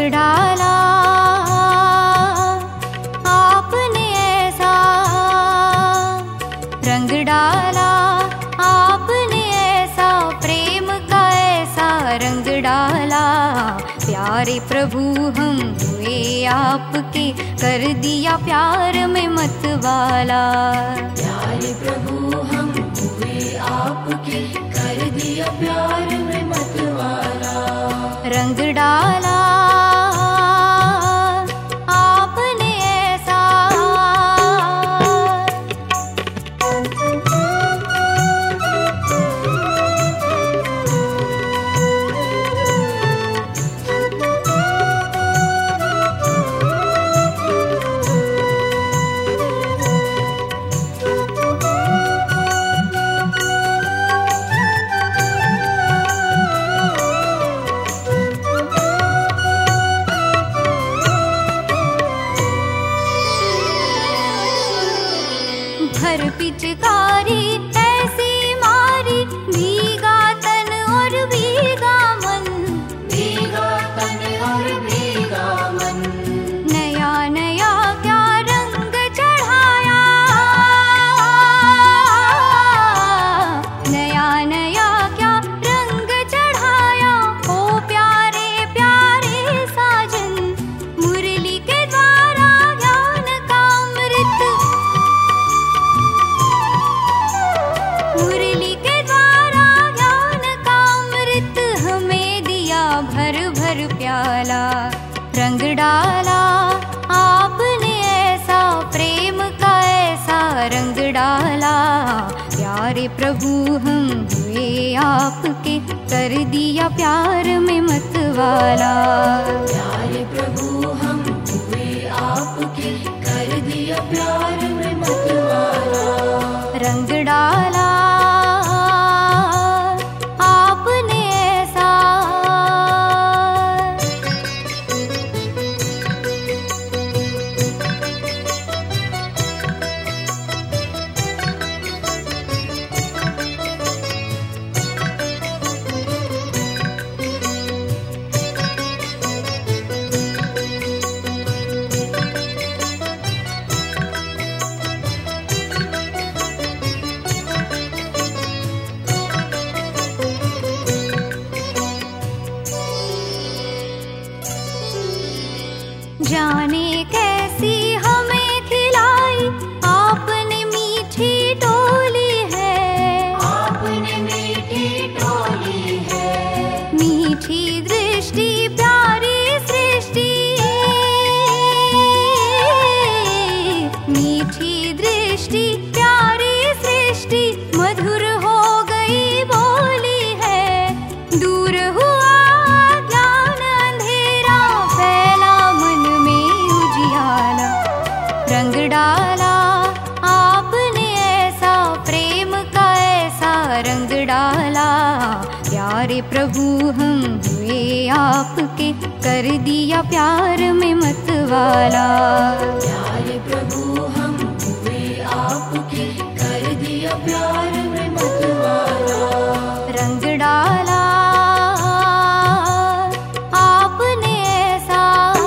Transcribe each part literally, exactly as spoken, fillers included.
डाला आपने ऐसा, रंग डाला आपने ऐसा, प्रेम का ऐसा रंग डाला। प्यारे प्रभु हम हुए आपके, कर दिया प्यार में मतवाला। प्यारे प्रभु हम हुए आपके, कर दिया प्यार में मतवाला। रंग डाला आपने ऐसा। भर पिचकारी ऐसी मारी, भीगा तन और भीगा मन, भीगा तन और भीगा मन। नया नया क्या रंग चढ़ाया, नया नया क्या रंग चढ़ाया। ओ प्यारे प्यारे साजन, मुरली के द्वारा ज्ञान का अमृत, मुरली के द्वारा ज्ञान का अमृत हमें दिया भर भर प्याला। रंग डाला आपने ऐसा, प्रेम का ऐसा रंग डाला। प्यारे प्रभु हम हुए आपके, कर दिया प्यार में मतवाला। प्यारे प्रभु हम हुए आपके, कर दिया प्यार में मतवाला। रंग डाला आपने ऐसा। जाने कैसी हमें खिलाई आपने मीठी टोली है, आपने मीठी टोली है। मीठी दृष्टि प्यारी सृष्टि, मीठी दृष्टि प्यारी सृष्टि। मधुर हो गई बोली है, दूर हुआ ज्ञान अंधेरा, फैला मन में उजियाला। रंग डाला आपने ऐसा, प्रेम का ऐसा रंग डाला। प्यारे प्रभु हम हुए आपके, कर दिया प्यार में मतवाला। प्यारे प्रभु हम हुए आपके, कर दिया प्यार में मतवाला। रंग डाला आपने ऐसा।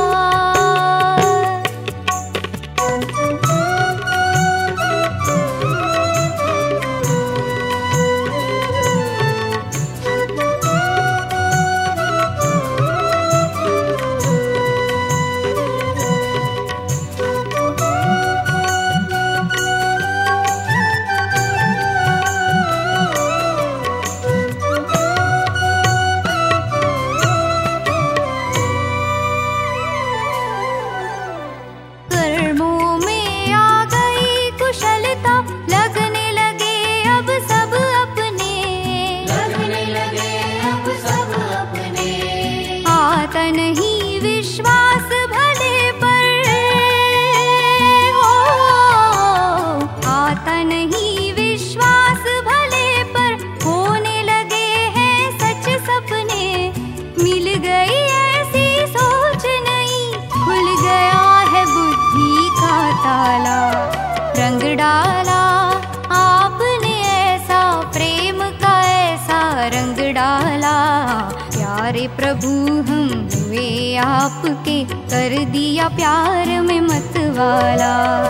कर्मों में आ गई कुशलता, लगने लगे अब सब अपने, लगने लगे अब सब अपने। आता नहीं विश्वास भले पर, हो आता नहीं विश्वास भले पर। होने लगे हैं सच सपने, मिल गई ऐसी सोच नहीं, खुल गया है बुद्धि का ताला। रंग डाला आपने ऐसा, प्रेम का ऐसा रंग डाला। प्यारे प्रभु हम हुए आपके, कर दिया प्यार में मतवाला।